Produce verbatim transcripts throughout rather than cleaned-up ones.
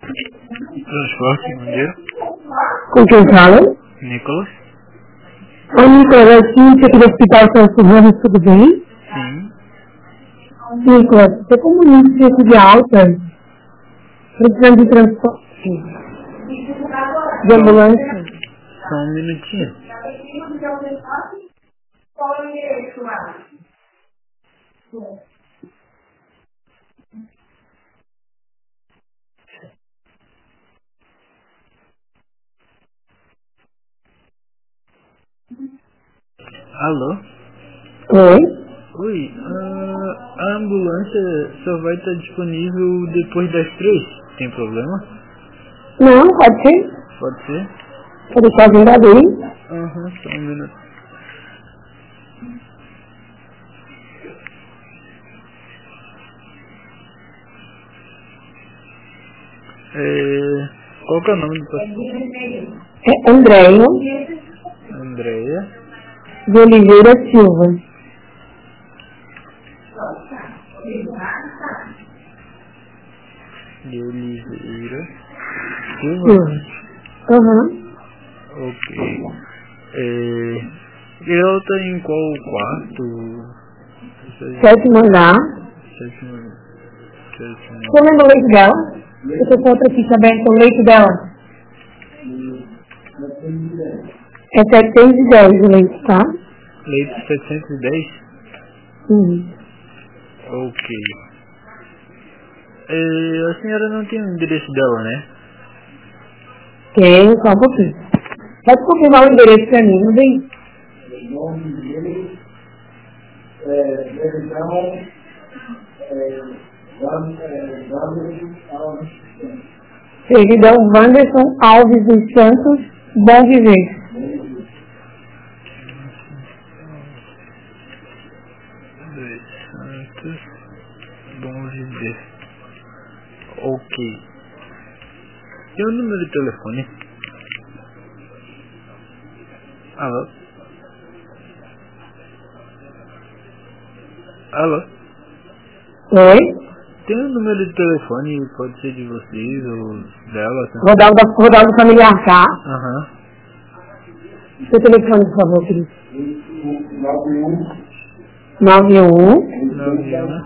Transporte, bom dia. Com quem fala? Nicolas. Oi, Nicolas, aqui aqui do Hospital Celso Ramos, tudo bem? Sim. Nicolas, você como município de alta, precisando de transporte, de ambulância. Só um minutinho. Alô? Oi? Oi, ah, a ambulância só vai estar disponível depois das três. Tem problema? Não, pode ser? Pode ser? Vou deixar a agenda dele. Aham, só um minuto. É, qual que é o nome do paciente? É Andréia Andréia de Oliveira Silva. de Oliveira Silva. Silva? Aham. Ok. É, e ela tá em qual quarto? Sétimo andar. Sétimo. Sétimo. Você lembra o leito dela? Eu tô com outra ficha aberta, o leito dela. É setecentos e dez o leito, tá? Leito setecentos e dez? Uhum. Ok. É, a senhora não tem o endereço dela, né? Tem, só um pouquinho. Pode confirmar o endereço pra mim, não vem? O nome dele é Verão Alves. Servidão Wanderson Alves dos Santos, Bom Viver. Dois Santos. Bom viver. Ok. Tem o número de telefone? Alô? Alô? Oi? Tem um número de telefone, pode ser de vocês ou dela, tá? Vou dar o da, vou dar o do familiar, tá? Aham. Seu telefone, por favor, querido. nove um nove um nove um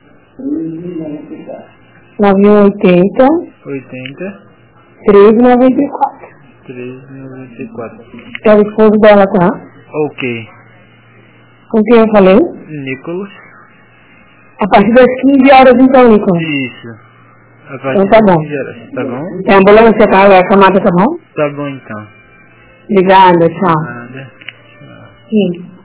nove um oitenta oitenta treze noventa e quatro. treze noventa e quatro. É o esposo dela, tá? Ok. Com quem eu falei? Nicolas? A partir das quinze horas, então, Nicolas. Isso. A partir Então tá das bom. quinze horas, tá bom? É a ambulância, tá? É a chamada, tá bom? Tá bom então. Obrigada, tchau. Nada. Tchau. Sim.